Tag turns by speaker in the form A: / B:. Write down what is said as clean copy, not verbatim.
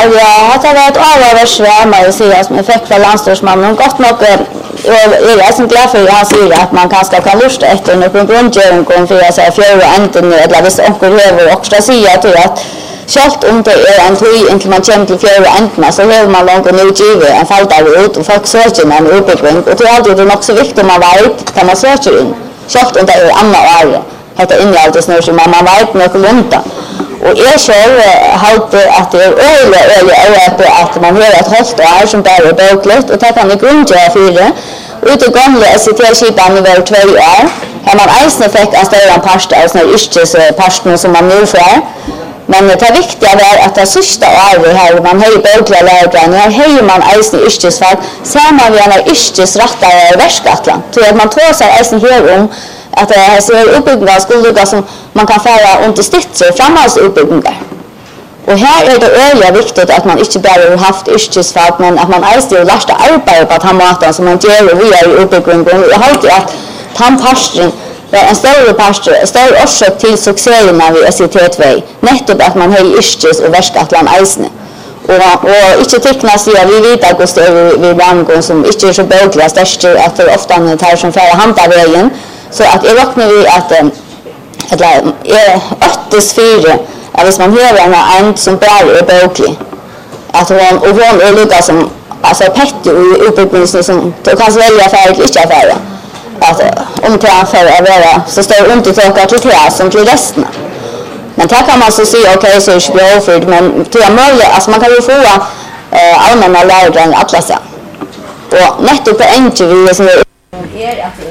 A: ja, det var ett avhörsvär med att säga som jag fick från landstorsmannen. Gott nog är jag så glad för att han säger att man kanske kan lusta efter någon grundgöring för att säga fjärde änden eller hvis onkel över också säga att självt om det är en tid intill man kommer till fjärde änden så har man långt nu givet en falltare ut och folk söker en uppbyggning och det är alltid också viktigt man vet kan man söker in. Självt om det är andra år. Detta innehållet snur som man vet något lunta. Och jag själv håller att det är överlätt att man har ett hållt år som där är bokligt och det kan det grundgöra för det. Ute i gamla SCT-skipan över 2 år har man eisne fått en större pasta av sådana yrkespasten som man nu får. Men det viktiga är att det sista året här man har bokliga lägen här har man eisne yrkesfall samman med en yrkesrattare verkskatlan. Så att man tar sig eisne här om att det här ser uppbyggningar skulle som man kan föra under stitser framhalsuppbyggningar. Och här är det öliga viktigt att man inte bara har haft yrkesfall men att man alltid har lärt arbeta på att ha maten som man gör via uppbyggningen. Jag har alltid att tandpastring är en större orsak till succéerna vid SCT2. Nettopp att man har yrkes och verkskatlan eisne. Och inte teckna sig vi vet att det är vid landgång som inte är så bokliga störst att det ofta tar som färre handvägen. Så att jag räknar vi att är 84 att hvis man har en som bara är boklig att hon är lika som alltså Petter i uppbyggningen som du kan välja färg eller inte färg att om det är för att vara så står undertåkar till det som till resten. Men där kan man så säga okej så är det bra för men det är möjligt alltså man kan ju få allmänna lärare alla sig. Och nettopp på enkel vi som är